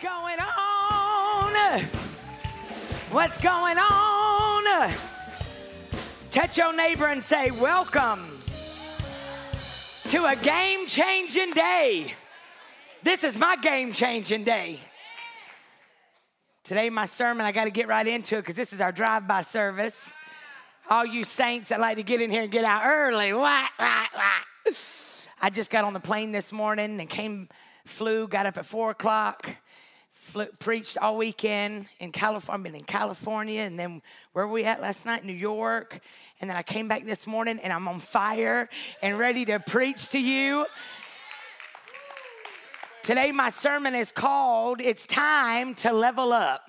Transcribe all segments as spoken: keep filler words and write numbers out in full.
going on? What's going on? Touch your neighbor and say, welcome to a game-changing day. This is my game-changing day. Today, my sermon, I got to get right into it because this is our drive-by service. All you saints that like to get in here and get out early. Wah, wah, wah. I just got on the plane this morning and came, flew, got up at four o'clock, flew, preached all weekend in California. I've been in California, and then where were we at last night? New York. And then I came back this morning, and I'm on fire and ready to preach to you. Today, my sermon is called, It's Time to Level Up.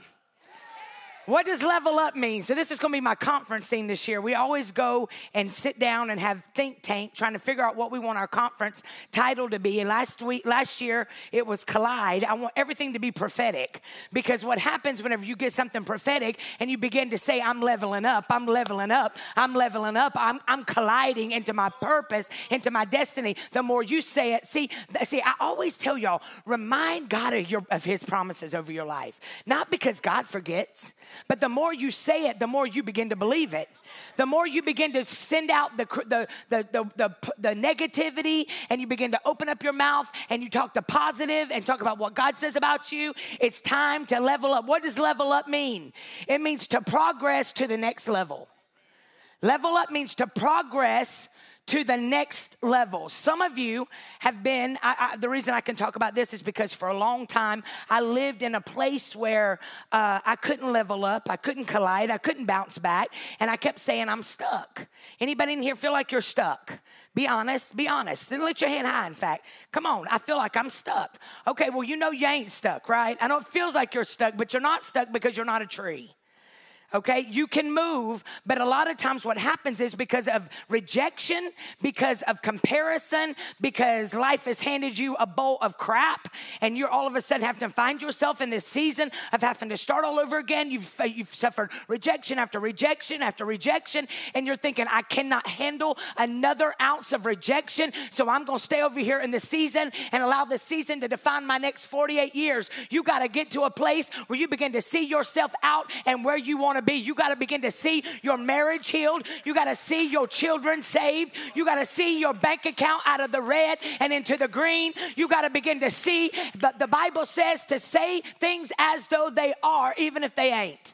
What does level up mean? So this is going to be my conference theme this year. We always go and sit down and have think tank trying to figure out what we want our conference title to be. And last week, last year, it was Collide. I want everything to be prophetic, because what happens whenever you get something prophetic and you begin to say, I'm leveling up, I'm leveling up, I'm leveling up, I'm, I'm colliding into my purpose, into my destiny. The more you say it, see, see, I always tell y'all, remind God of, your, of his promises over your life. Not because God forgets, but the more you say it, the more you begin to believe it. The more you begin to send out the, the, the, the, the, the negativity, and you begin to open up your mouth and you talk the positive and talk about what God says about you. It's time to level up. What does level up mean? It means to progress to the next level. Level up means to progress to the next level. Some of you have been, I, I, the reason I can talk about this is because for a long time, I lived in a place where uh, I couldn't level up, I couldn't collide, I couldn't bounce back, and I kept saying, I'm stuck. Anybody in here feel like you're stuck? Be honest, be honest. Then lift your hand high, in fact. Come on, I feel like I'm stuck. Okay, well, you know you ain't stuck, right? I know it feels like you're stuck, but you're not stuck because you're not a tree. Okay, you can move, but a lot of times what happens is because of rejection, because of comparison, because life has handed you a bowl of crap, and you're all of a sudden have to find yourself in this season of having to start all over again. You've, you've suffered rejection after rejection after rejection, and you're thinking, I cannot handle another ounce of rejection, so I'm going to stay over here in the season and allow the season to define my next forty-eight years. You got to get to a place where you begin to see yourself out and where you want to be. You got to begin to see your marriage healed. You got to see your children saved. You got to see your bank account out of the red and into the green. You got to begin to see, but the Bible says to say things as though they are, even if they ain't.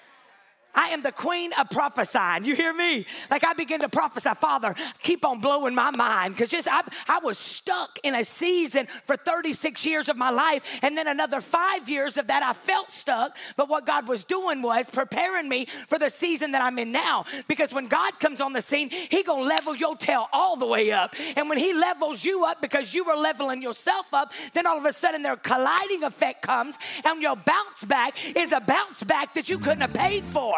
I am the queen of prophesying. You hear me? Like I begin to prophesy, Father, keep on blowing my mind. Because just I, I was stuck in a season for thirty-six years of my life. And then another five years of that, I felt stuck. But what God was doing was preparing me for the season that I'm in now. Because when God comes on the scene, he going to level your tail all the way up. And when he levels you up because you were leveling yourself up, then all of a sudden their colliding effect comes. And your bounce back is a bounce back that you couldn't have paid for.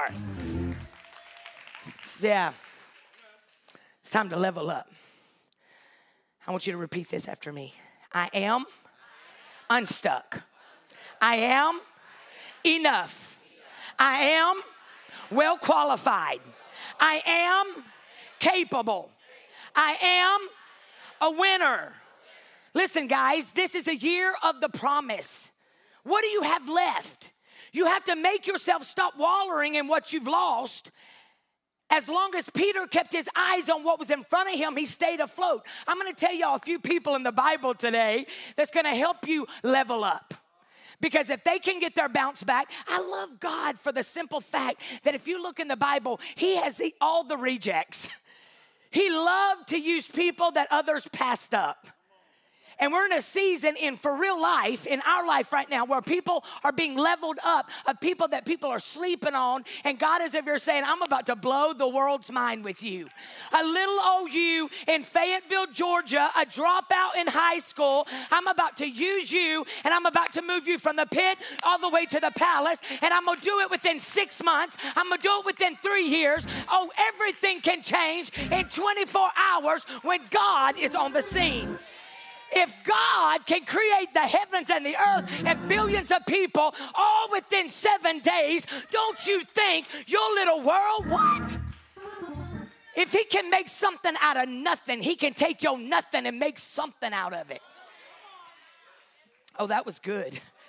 Yeah, it's time to level up. I want you to repeat this after me. I am unstuck. I am enough. I am well qualified. I am capable. I am a winner. Listen, guys, this is a year of the promise. What do you have left? You have to make yourself stop wallowing in what you've lost. As long as Peter kept his eyes on what was in front of him, he stayed afloat. I'm going to tell y'all a few people in the Bible today that's going to help you level up. Because if they can get their bounce back, I love God for the simple fact that if you look in the Bible, he has all the rejects. He loved to use people that others passed up. And we're in a season in for real life, in our life right now, where people are being leveled up, of people that people are sleeping on. And God is over here saying, I'm about to blow the world's mind with you. A little old you in Fayetteville, Georgia, a dropout in high school. I'm about to use you, and I'm about to move you from the pit all the way to the palace. And I'm going to do it within six months. I'm going to do it within three years. Oh, everything can change in twenty-four hours when God is on the scene. If God can create the heavens and the earth and billions of people all within seven days, don't you think your little world, what? If he can make something out of nothing, he can take your nothing and make something out of it. Oh, that was good.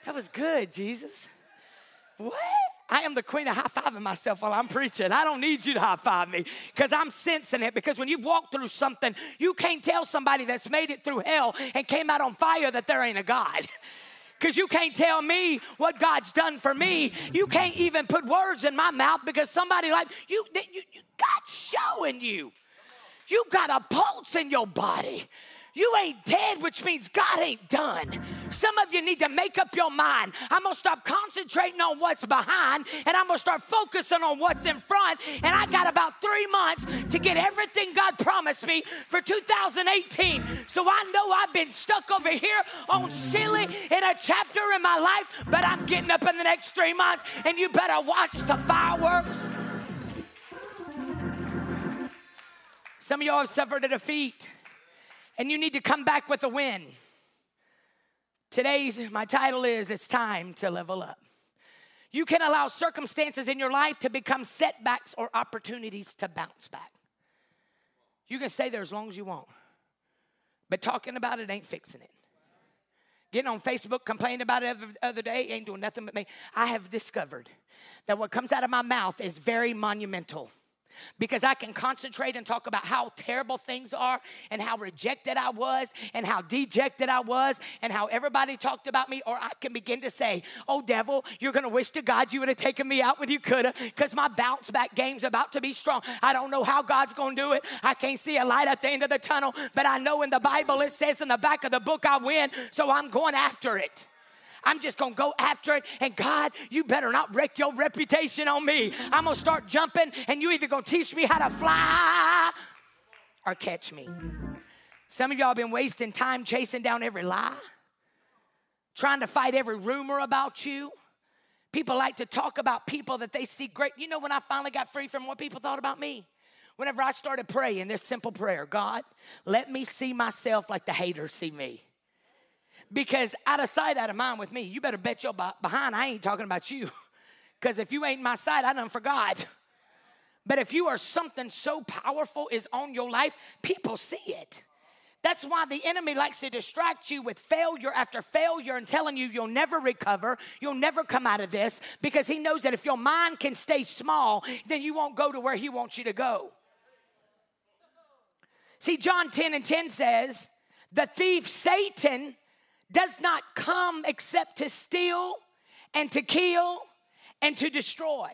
That was good, Jesus. What? I am the queen of high-fiving myself while I'm preaching. I don't need you to high-five me because I'm sensing it. Because when you've walked through something, you can't tell somebody that's made it through hell and came out on fire that there ain't a God. Because you can't tell me what God's done for me. You can't even put words in my mouth because somebody like you, you, you God's showing you. You got a pulse in your body. You ain't dead, which means God ain't done. Some of you need to make up your mind. I'm going to stop concentrating on what's behind, and I'm going to start focusing on what's in front. And I got about three months to get everything God promised me for two thousand eighteen. So I know I've been stuck over here on silly in a chapter in my life, but I'm getting up in the next three months, and you better watch the fireworks. Some of y'all have suffered a defeat, and you need to come back with a win. Today's, my title is, It's Time to Level Up. You can allow circumstances in your life to become setbacks or opportunities to bounce back. You can stay there as long as you want, but talking about it ain't fixing it. Getting on Facebook, complaining about it the other day ain't doing nothing but me. I have discovered that what comes out of my mouth is very monumental. Because I can concentrate and talk about how terrible things are and how rejected I was and how dejected I was and how everybody talked about me. Or I can begin to say, oh, devil, you're going to wish to God you would have taken me out when you could have, because my bounce back game's about to be strong. I don't know how God's going to do it. I can't see a light at the end of the tunnel, but I know in the Bible it says in the back of the book I win, so I'm going after it. I'm just going to go after it. And God, you better not wreck your reputation on me. I'm going to start jumping, and you either going to teach me how to fly or catch me. Some of y'all been wasting time chasing down every lie, trying to fight every rumor about you. People like to talk about people that they see great. You know when I finally got free from what people thought about me? Whenever I started praying this simple prayer, God, let me see myself like the haters see me. Because out of sight, out of mind with me, you better bet your behind I ain't talking about you. Because if you ain't in my sight, I done forgot. But if you are something so powerful is on your life, people see it. That's why the enemy likes to distract you with failure after failure and telling you you'll never recover, you'll never come out of this, because he knows that if your mind can stay small, then you won't go to where he wants you to go. See, John ten and ten says, the thief Satan does not come except to steal and to kill and to destroy.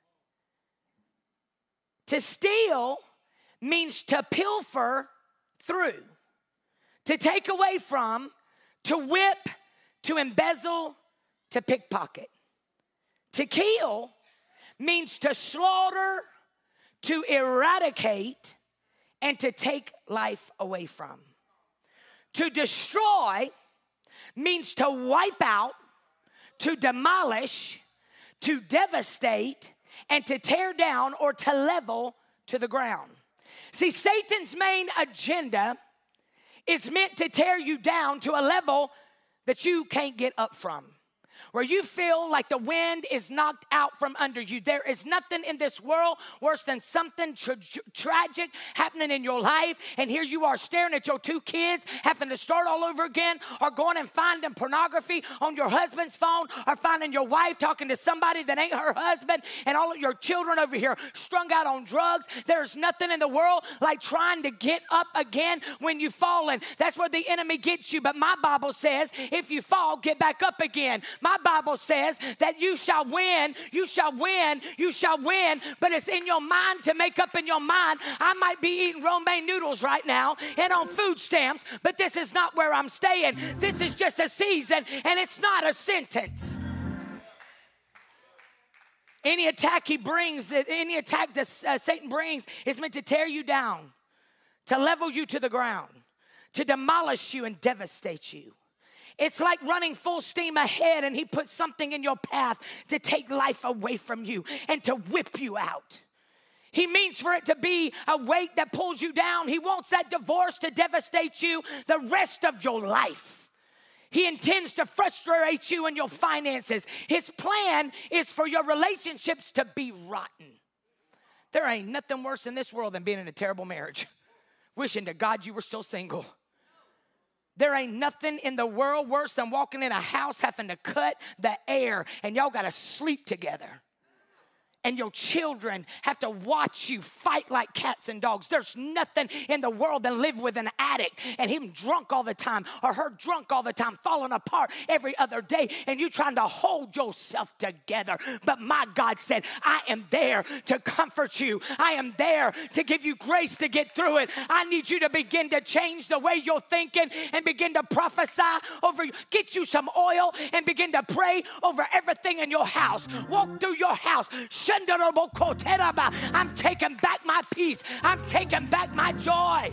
To steal means to pilfer through, to take away from, to whip, to embezzle, to pickpocket. To kill means to slaughter, to eradicate, and to take life away from. To destroy means to wipe out, to demolish, to devastate, and to tear down or to level to the ground. See, Satan's main agenda is meant to tear you down to a level that you can't get up from, where you feel like the wind is knocked out from under you. There is nothing in this world worse than something tra- tragic happening in your life, and here you are staring at your two kids having to start all over again, or going and finding pornography on your husband's phone, or finding your wife talking to somebody that ain't her husband, and all of your children over here strung out on drugs. There's nothing in the world like trying to get up again when you've fallen. That's where the enemy gets you. But my Bible says if you fall, get back up again. My Bible says that you shall win, you shall win, you shall win, but it's in your mind to make up in your mind. I might be eating romaine noodles right now and on food stamps, but this is not where I'm staying. This is just a season, and it's not a sentence. Any attack he brings, any attack that uh, Satan brings is meant to tear you down, to level you to the ground, to demolish you and devastate you. It's like running full steam ahead, and he puts something in your path to take life away from you and to whip you out. He means for it to be a weight that pulls you down. He wants that divorce to devastate you the rest of your life. He intends to frustrate you in your finances. His plan is for your relationships to be rotten. There ain't nothing worse in this world than being in a terrible marriage, wishing to God you were still single. There ain't nothing in the world worse than walking in a house having to cut the air and y'all got to sleep together. And your children have to watch you fight like cats and dogs. There's nothing in the world than live with an addict and him drunk all the time or her drunk all the time, falling apart every other day, and you trying to hold yourself together. But my God said, I am there to comfort you. I am there to give you grace to get through it. I need you to begin to change the way you're thinking and begin to prophesy over you. Get you some oil and begin to pray over everything in your house. Walk through your house. I'm taking back my peace. I'm taking back my joy.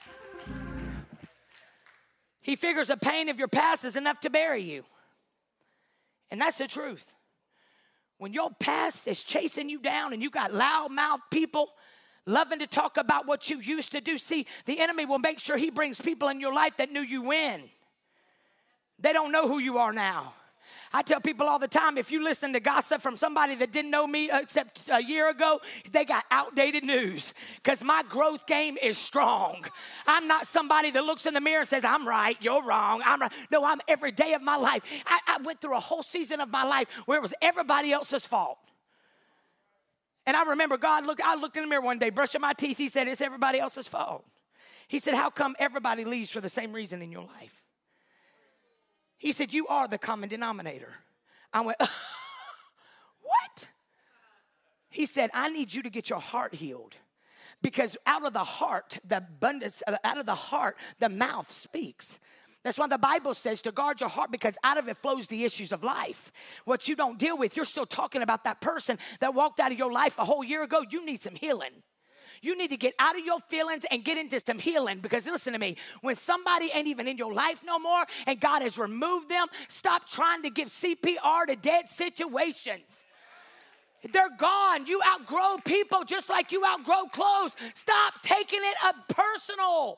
He figures the pain of your past is enough to bury you. And that's the truth. When your past is chasing you down and you got loud-mouthed people loving to talk about what you used to do, see, the enemy will make sure he brings people in your life that knew you when. They don't know who you are now. I tell people all the time, if you listen to gossip from somebody that didn't know me except a year ago, they got outdated news because my growth game is strong. I'm not somebody that looks in the mirror and says, I'm right, you're wrong. I'm right. No, I'm every day of my life. I, I went through a whole season of my life where it was everybody else's fault. And I remember God, looked. I looked in the mirror one day, brushing my teeth. He said, it's everybody else's fault. He said, how come everybody leaves for the same reason in your life? He said, you are the common denominator. I went, what? He said, I need you to get your heart healed. Because out of the heart, the abundance, out of the heart, the mouth speaks. That's why the Bible says to guard your heart, because out of it flows the issues of life. What you don't deal with, you're still talking about that person that walked out of your life a whole year ago. You need some healing. You need to get out of your feelings and get into some healing. Because listen to me, when somebody ain't even in your life no more and God has removed them, stop trying to give C P R to dead situations. They're gone. You outgrow people just like you outgrow clothes. Stop taking it up personal.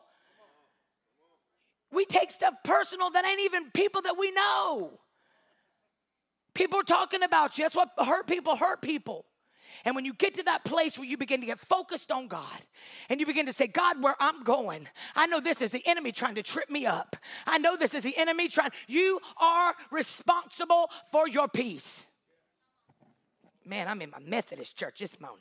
We take stuff personal that ain't even people that we know. People are talking about you. That's what hurt people hurt people. And when you get to that place where you begin to get focused on God and you begin to say, God, where I'm going, I know this is the enemy trying to trip me up. I know this is the enemy trying. You are responsible for your peace. Man, I'm in my Methodist church this morning.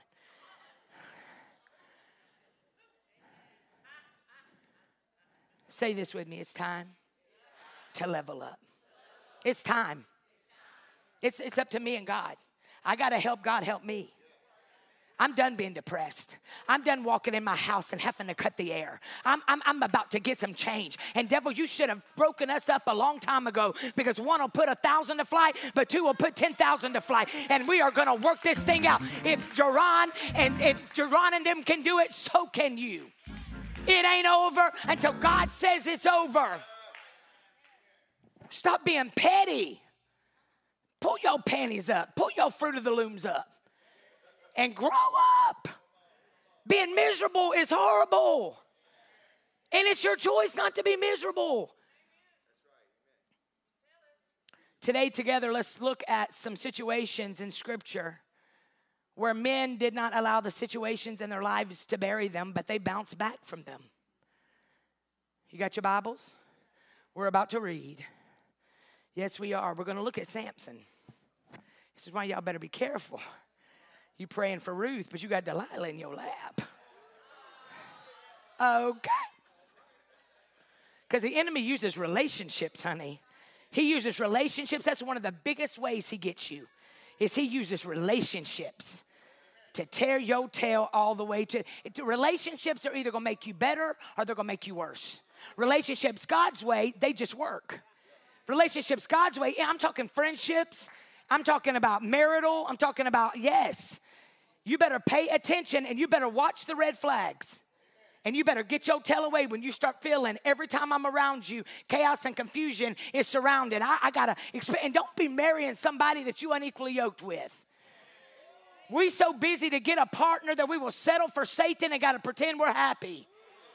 Say this with me. It's time to level up. It's time. It's, it's up to me and God. I got to help God help me. I'm done being depressed. I'm done walking in my house and having to cut the air. I'm, I'm, I'm about to get some change. And devil, you should have broken us up a long time ago, because one will put a thousand to flight, but two will put ten thousand to flight. And we are going to work this thing out. If Jerron and if Jerron and them can do it, so can you. It ain't over until God says it's over. Stop being petty. Pull your panties up. Pull your Fruit of the Looms up. And grow up. Being miserable is horrible. And it's your choice not to be miserable. Today together, let's look at some situations in Scripture where men did not allow the situations in their lives to bury them, but they bounced back from them. You got your Bibles? We're about to read. Yes, we are. We're going to look at Samson. This is why y'all better be careful. You praying for Ruth, but you got Delilah in your lap. Okay. Because the enemy uses relationships, honey. He uses relationships. That's one of the biggest ways he gets you, is he uses relationships to tear your tail all the way to. to relationships are either going to make you better or they're going to make you worse. Relationships God's way, they just work. Relationships God's way, I'm talking friendships. I'm talking about marital. I'm talking about, yes. You better pay attention and you better watch the red flags. And you better get your tail away when you start feeling every time I'm around you, chaos and confusion is surrounded. I, I got to expect, and don't be marrying somebody that you unequally yoked with. We're so busy to get a partner that we will settle for Satan and got to pretend we're happy.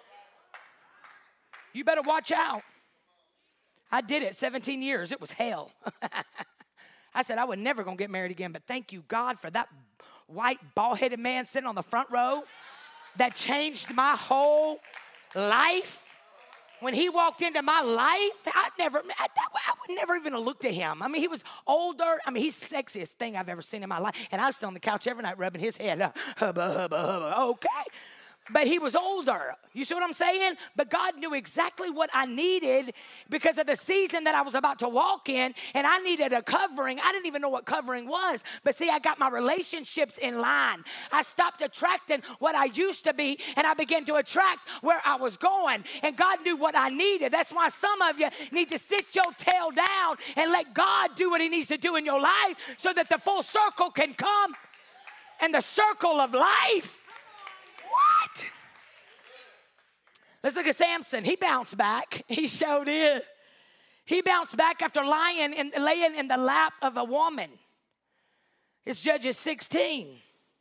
You better watch out. I did it seventeen years. It was hell. I said I was never going to get married again, but thank you, God, for that white, bald-headed man sitting on the front row that changed my whole life. When he walked into my life, I never, I, I would never even have looked at him. I mean, he was older. I mean, he's the sexiest thing I've ever seen in my life. And I was on the couch every night rubbing his head. Uh, hubba, hubba, hubba. Okay. But he was older. You see what I'm saying? But God knew exactly what I needed because of the season that I was about to walk in, and I needed a covering. I didn't even know what covering was. But see, I got my relationships in line. I stopped attracting what I used to be, and I began to attract where I was going. And God knew what I needed. That's why some of you need to sit your tail down and let God do what he needs to do in your life so that the full circle can come and the circle of life. What? Let's look at Samson. He bounced back. He showed it. He bounced back after lying and laying in the lap of a woman. It's Judges sixteen.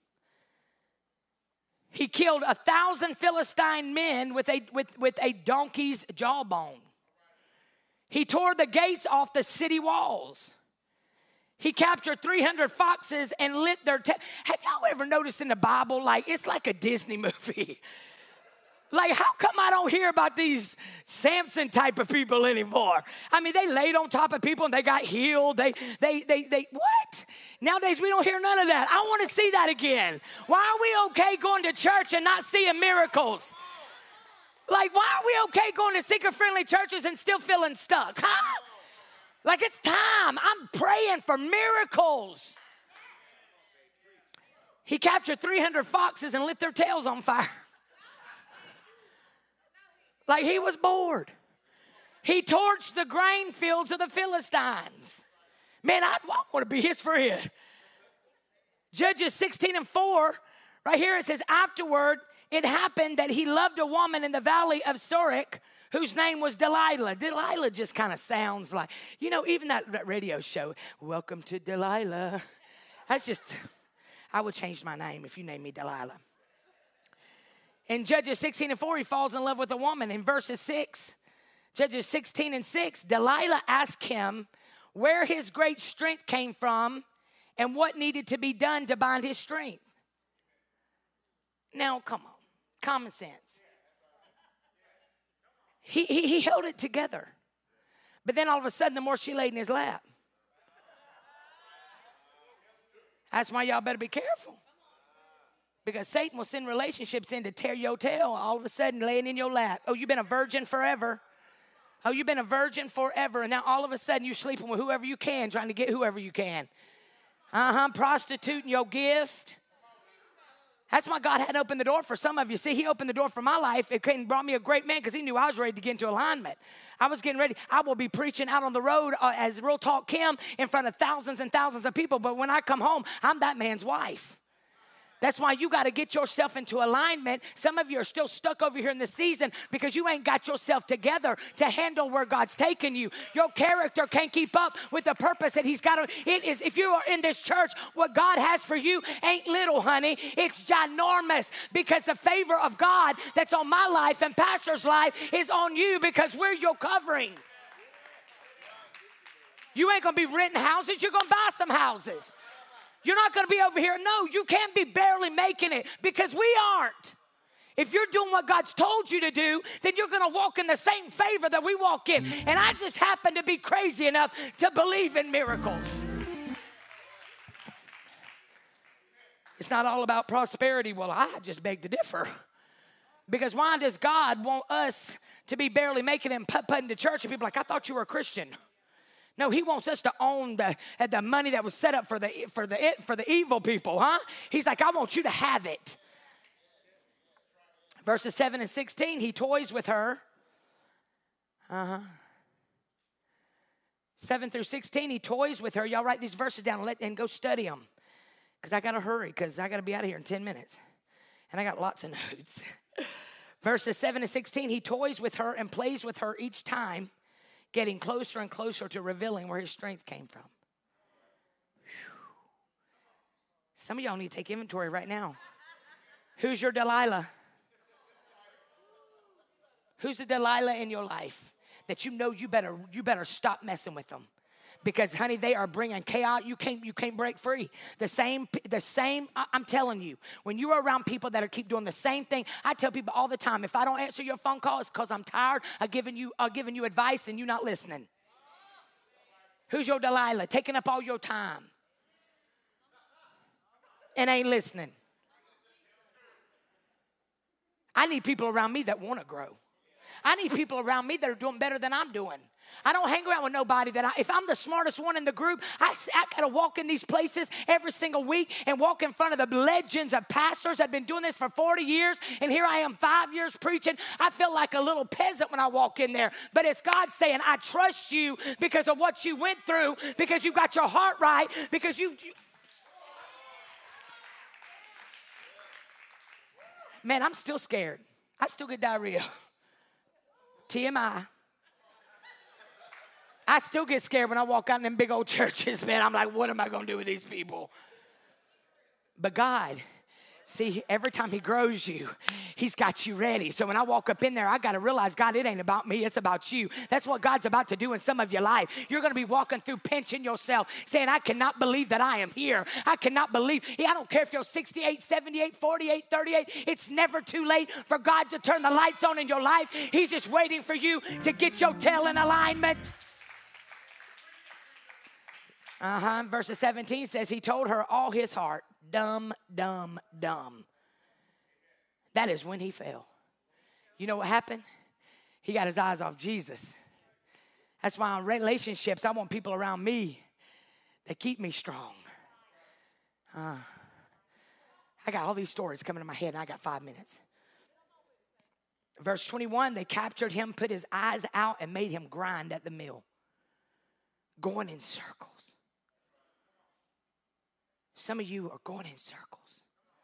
He killed a thousand Philistine men with a, with, with a donkey's jawbone. He tore the gates off the city walls. He captured three hundred foxes and lit their tails. Have y'all ever noticed in the Bible, like, it's like a Disney movie? Like, how come I don't hear about these Samson type of people anymore? I mean, they laid on top of people and they got healed. They, they, they, they, what? Nowadays, we don't hear none of that. I want to see that again. Why are we okay going to church and not seeing miracles? Like, why are we okay going to seeker-friendly churches and still feeling stuck, huh? Like, it's time. I'm praying for miracles. He captured three hundred foxes and lit their tails on fire. Like he was bored. He torched the grain fields of the Philistines. Man, I, I want to be his friend. Judges sixteen and four, right here it says, afterward, it happened that he loved a woman in the valley of Sorek, whose name was Delilah. Delilah just kind of sounds like, you know, even that, that radio show, welcome to Delilah. That's just, I would change my name if you named me Delilah. In Judges sixteen and four, he falls in love with a woman. In verses six, Judges sixteen and six, Delilah asked him where his great strength came from and what needed to be done to bind his strength. Now, come on, common sense. He, he, he held it together. But then all of a sudden, the more she laid in his lap. That's why y'all better be careful. Because Satan will send relationships in to tear your tail, all of a sudden laying in your lap. Oh, you've been a virgin forever. Oh, you've been a virgin forever. And now all of a sudden you're sleeping with whoever you can, trying to get whoever you can. Uh-huh, prostituting your gift. That's why God had opened the door for some of you. See, he opened the door for my life. It came and brought me a great man because he knew I was ready to get into alignment. I was getting ready. I will be preaching out on the road uh, as Real Talk Kim in front of thousands and thousands of people. But when I come home, I'm that man's wife. That's why you got to get yourself into alignment. Some of you are still stuck over here in this season because you ain't got yourself together to handle where God's taking you. Your character can't keep up with the purpose that he's got. It is, if you are in this church, what God has for you ain't little, honey. It's ginormous because the favor of God that's on my life and pastor's life is on you because we're your covering. You ain't going to be renting houses. You're going to buy some houses. You're not going to be over here. No, you can't be barely making it because we aren't. If you're doing what God's told you to do, then you're going to walk in the same favor that we walk in. And I just happen to be crazy enough to believe in miracles. It's not all about prosperity. Well, I just beg to differ. Because why does God want us to be barely making it and put-putting to church? And people are like, I thought you were a Christian. No, he wants us to own the, the money that was set up for the, for, the, for the evil people, huh? He's like, I want you to have it. Verses seven and sixteen, he toys with her. Uh-huh. seven through sixteen, he toys with her. Y'all write these verses down and, let, and go study them. Because I got to hurry because I got to be out of here in ten minutes. And I got lots of notes. Verses seven and sixteen, he toys with her and plays with her each time, getting closer and closer to revealing where his strength came from. Whew. Some of y'all need to take inventory right now. Who's your Delilah? Who's the Delilah in your life that you know you better, you better stop messing with them? Because, honey, they are bringing chaos. You can't, you can't break free. The same, the same, I'm telling you, when you are around people that are keep doing the same thing, I tell people all the time, if I don't answer your phone call, it's because I'm tired of giving you, uh, giving you advice and you not listening. Who's your Delilah? Taking up all your time and ain't listening. I need people around me that want to grow. I need people around me that are doing better than I'm doing. I don't hang around with nobody that I, if I'm the smartest one in the group, I, I got to walk in these places every single week and walk in front of the legends of pastors that have been doing this for forty years. And here I am five years preaching. I feel like a little peasant when I walk in there. But it's God saying, I trust you because of what you went through, because you got your heart right, because you, you man, I'm still scared. I still get diarrhea. T M I. I still get scared when I walk out in them big old churches, man. I'm like, what am I going to do with these people? But God, see, every time he grows you, he's got you ready. So when I walk up in there, I got to realize, God, it ain't about me. It's about you. That's what God's about to do in some of your life. You're going to be walking through pinching yourself, saying, I cannot believe that I am here. I cannot believe. I don't care if you're sixty-eight, seventy-eight, forty-eight, thirty-eight. It's never too late for God to turn the lights on in your life. He's just waiting for you to get your tail in alignment. Uh-huh. Verse seventeen says, he told her all his heart, dumb, dumb, dumb. That is when he fell. You know what happened? He got his eyes off Jesus. That's why in relationships, I want people around me that keep me strong. Uh, I got all these stories coming to my head, and I got five minutes. Verse twenty-one, they captured him, put his eyes out, and made him grind at the mill, going in circles. Some of you are going in circles.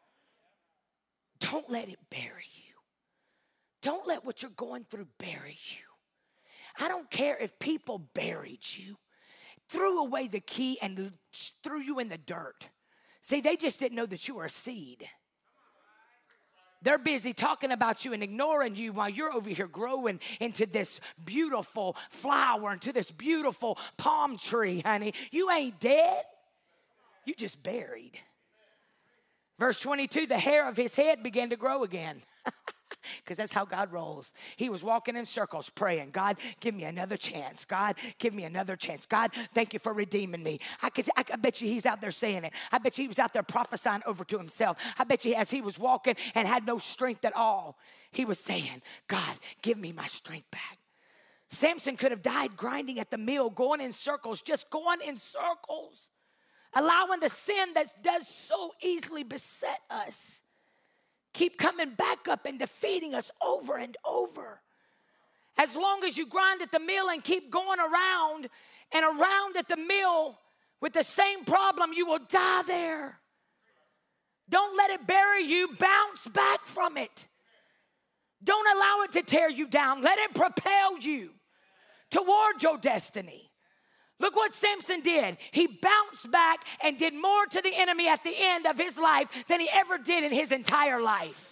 Don't let it bury you. Don't let what you're going through bury you. I don't care if people buried you, threw away the key and threw you in the dirt. See, they just didn't know that you were a seed. They're busy talking about you and ignoring you while you're over here growing into this beautiful flower, into this beautiful palm tree, honey. You ain't dead. You just buried. Verse twenty-two, the hair of his head began to grow again. Because that's how God rolls. He was walking in circles praying, God, give me another chance. God, give me another chance. God, thank you for redeeming me. I, could, I, I bet you he's out there saying it. I bet you he was out there prophesying over to himself. I bet you as he was walking and had no strength at all, he was saying, God, give me my strength back. Samson could have died grinding at the mill, going in circles, just going in circles. Allowing the sin that does so easily beset us keep coming back up and defeating us over and over. As long as you grind at the mill and keep going around and around at the mill with the same problem, you will die there. Don't let it bury you. Bounce back from it. Don't allow it to tear you down. Let it propel you toward your destiny. Look what Samson did. He bounced back and did more to the enemy at the end of his life than he ever did in his entire life.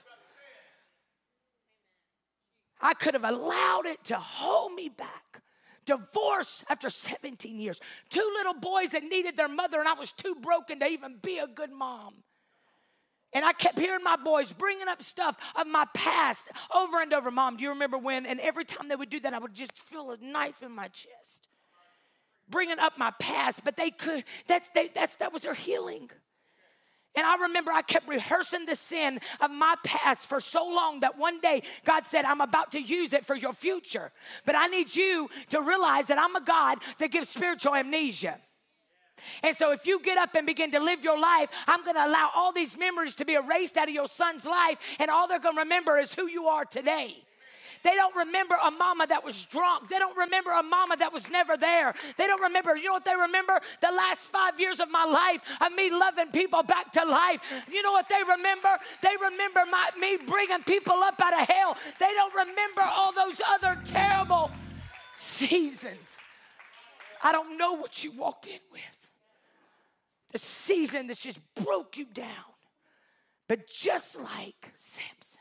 I could have allowed it to hold me back. Divorce after seventeen years. Two little boys that needed their mother, and I was too broken to even be a good mom. And I kept hearing my boys bringing up stuff of my past over and over. Mom, do you remember when? And every time they would do that, I would just feel a knife in my chest. Bringing up my past, but they could, that's, they, that's, that was their healing. And I remember I kept rehearsing the sin of my past for so long that one day God said, I'm about to use it for your future. But I need you to realize that I'm a God that gives spiritual amnesia. And so if you get up and begin to live your life, I'm going to allow all these memories to be erased out of your son's life, and all they're going to remember is who you are today. They don't remember a mama that was drunk. They don't remember a mama that was never there. They don't remember, you know what they remember? The last five years of my life of me loving people back to life. You know what they remember? They remember my, me bringing people up out of hell. They don't remember all those other terrible seasons. I don't know what you walked in with. The season that just broke you down. But just like Samson,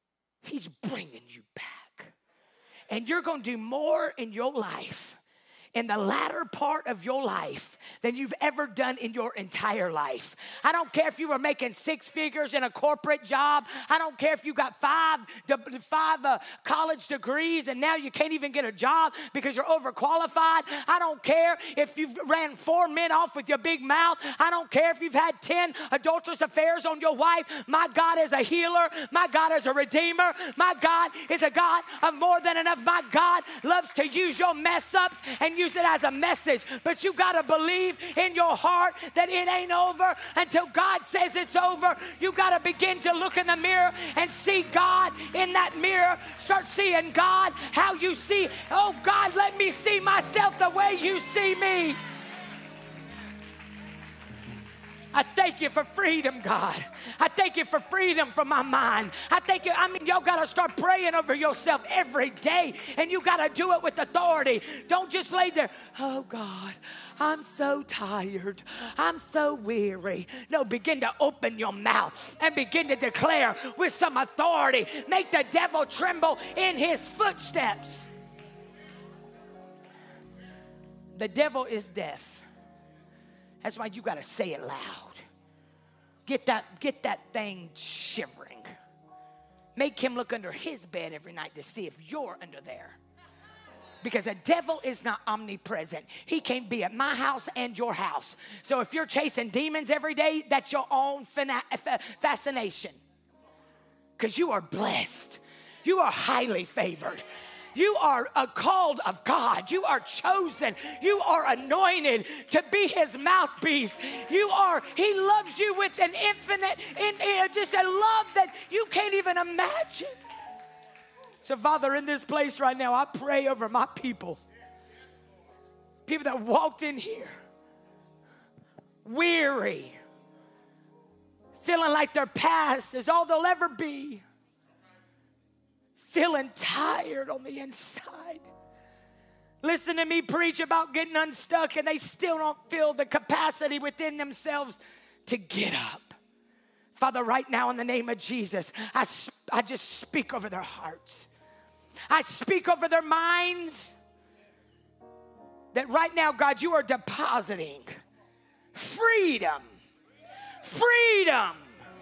he's bringing you back. And you're going to do more in your life in the latter part of your life than you've ever done in your entire life. I don't care if you were making six figures in a corporate job. I don't care if you got five, five uh, college degrees and now you can't even get a job because you're overqualified. I don't care if you've ran four men off with your big mouth. I don't care if you've had ten adulterous affairs on your wife. My God is a healer. My God is a redeemer. My God is a God of more than enough. My God loves to use your mess ups and use it as a message. But you got to believe in your heart that it ain't over until God says it's over. You got to begin to look in the mirror and see God in that mirror. Start seeing God how you see. Oh God, let me see myself the way you see me. I thank you for freedom, God. I thank you for freedom from my mind. I thank you. I mean, y'all got to start praying over yourself every day, and you got to do it with authority. Don't just lay there, oh, God, I'm so tired. I'm so weary. No, begin to open your mouth and begin to declare with some authority. Make the devil tremble in his footsteps. The devil is deaf. That's why you got to say it loud. Get that, get that thing shivering. Make him look under his bed every night to see if you're under there. Because the devil is not omnipresent. He can't be at my house and your house. So if you're chasing demons every day, that's your own fascination. Because you are blessed. You are highly favored. You are a called of God. You are chosen. You are anointed to be his mouthpiece. You are, he loves you with an infinite, in, in, just a love that you can't even imagine. So Father, in this place right now, I pray over my people. People that walked in here weary, feeling like their past is all they'll ever be. Feeling tired on the inside. Listen to me preach about getting unstuck and they still don't feel the capacity within themselves to get up. Father, right now in the name of Jesus, I, I just speak over their hearts. I speak over their minds. That right now, God, you are depositing freedom. Freedom.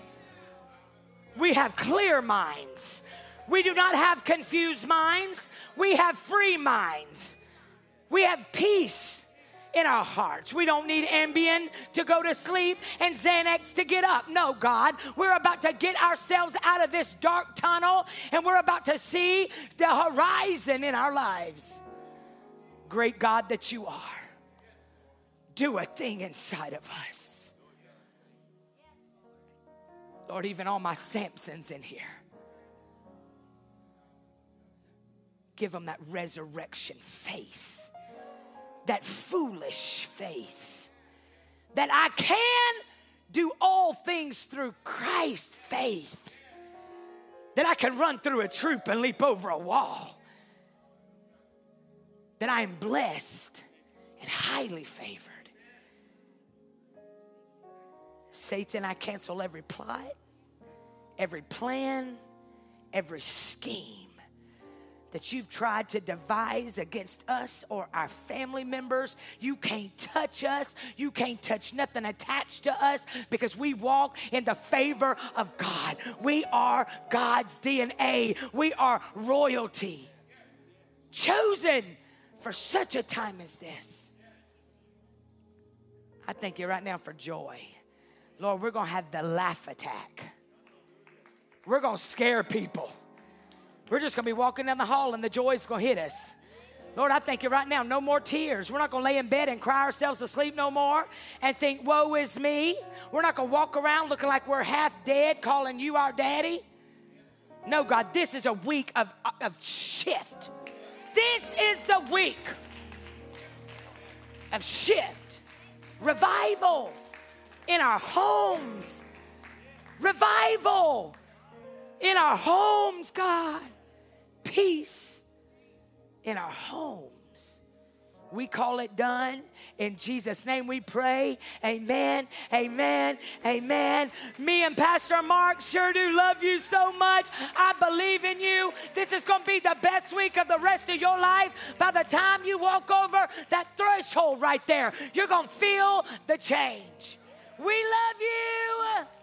We have clear minds. We do not have confused minds. We have free minds. We have peace in our hearts. We don't need Ambien to go to sleep and Xanax to get up. No, God, we're about to get ourselves out of this dark tunnel and we're about to see the horizon in our lives. Great God that you are, do a thing inside of us. Lord, even all my Samsons in here. Give them that resurrection faith, that foolish faith, that I can do all things through Christ faith, that I can run through a troop and leap over a wall, that I am blessed and highly favored. Satan, I cancel every plot, every plan, every scheme that you've tried to devise against us or our family members. You can't touch us. You can't touch nothing attached to us because we walk in the favor of God. We are God's D N A. We are royalty, chosen for such a time as this. I thank you right now for joy. Lord, we're going to have the laugh attack. We're going to scare people. We're just going to be walking down the hall and the joy's going to hit us. Lord, I thank you right now. No more tears. We're not going to lay in bed and cry ourselves to sleep no more and think, woe is me. We're not going to walk around looking like we're half dead, calling you our daddy. No, God, this is a week of, of shift. This is the week of shift. Revival in our homes. Revival in our homes, God. Peace in our homes. We call it done. In Jesus' name we pray. Amen, amen, amen. Me and Pastor Mark sure do love you so much. I believe in you. This is going to be the best week of the rest of your life. By the time you walk over that threshold right there, you're going to feel the change. We love you.